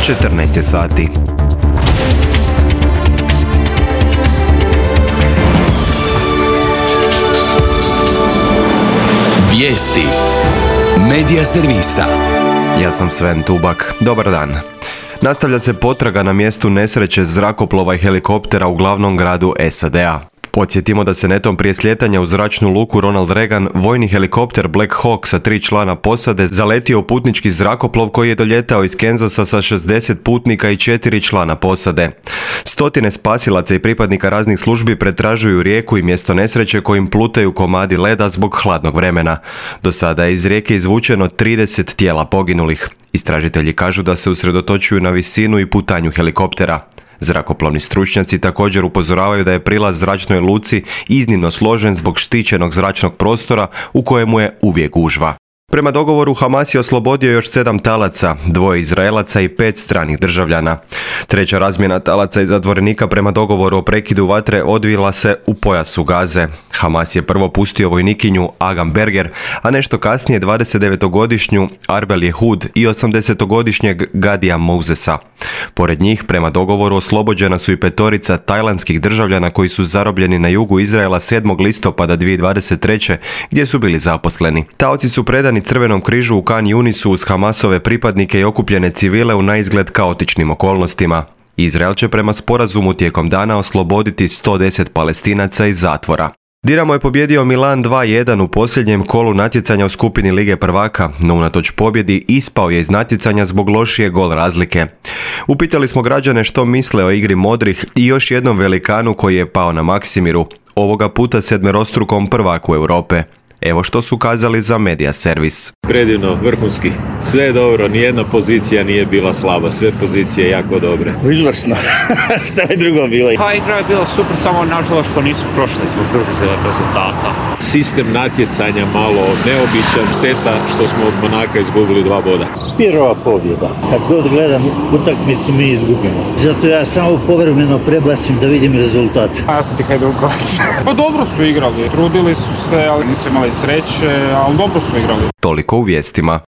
14 je sati. Vijesti Medija servisa. Ja sam Sven Tubak. Dobar dan. Nastavlja se potraga na mjestu nesreće zrakoplova i helikoptera u glavnom gradu SAD-a. Podsjetimo da se netom prije slijetanja u zračnu luku Ronald Reagan vojni helikopter Black Hawk sa 3 člana posade zaletio u putnički zrakoplov koji je doljetao iz Kansasa sa 60 putnika i 4 člana posade. Stotine spasilaca i pripadnika raznih službi pretražuju rijeku i mjesto nesreće kojim plutaju komadi leda zbog hladnog vremena. Do sada je iz rijeke izvučeno 30 tijela poginulih. Istražitelji kažu da se usredotočuju na visinu i putanju helikoptera. Zrakoplovni stručnjaci također upozoravaju da je prilaz zračnoj luci iznimno složen zbog štićenog zračnog prostora u kojemu je uvijek gužva. Prema dogovoru Hamas je oslobodio još 7 talaca, 2 Izraelaca i 5 stranih državljana. Treća razmjena talaca i zatvorenika prema dogovoru o prekidu vatre odvila se u pojasu Gaze. Hamas je prvo pustio vojnikinju Agam Berger, a nešto kasnije 29-godišnju Arbel Jehud i 80-godišnjeg Gadija Mosesa. Pored njih, prema dogovoru, oslobođena su i 5 tajlandskih državljana koji su zarobljeni na jugu Izraela 7. listopada 2023. gdje su bili zaposleni. Taoci su predani Crvenom križu u Khan Yunisu uz Hamasove pripadnike i okupljene civile u naizgled kaotičnim okolnostima. Izrael će prema sporazumu tijekom dana osloboditi 110 Palestinaca iz zatvora. Dinamo je pobjedio Milan 2-1 u posljednjem kolu natjecanja u skupini Lige prvaka, no unatoč pobjedi ispao je iz natjecanja zbog lošije gol razlike. Upitali smo građane što misle o igri modrih i još jednom velikanu koji je pao na Maksimiru, ovoga puta 7-strukom prvaku Europe. Evo što su kazali za Medija servis. Predivno, vrhunski. Sve je dobro, nijedna pozicija nije bila slaba, sve pozicije jako dobre. Izvrsno. Šta je drugo bilo? Pa igra je bila super, samo nažalost što nisu prošli zbog drugih rezultata. Sistem natjecanja malo neobičan, šteta što smo od Monaka izgubili 2 boda. Pirova pobjeda. Kad god gledam utakmicu mi izgubimo. Zato ja samo povremeno prebacim da vidim rezultat. Ja sam ti Hajdukovac. Pa dobro su igrali, trudili su se, ali nisu imali sreće, ali dobro su igrali. Toliko u vijestima.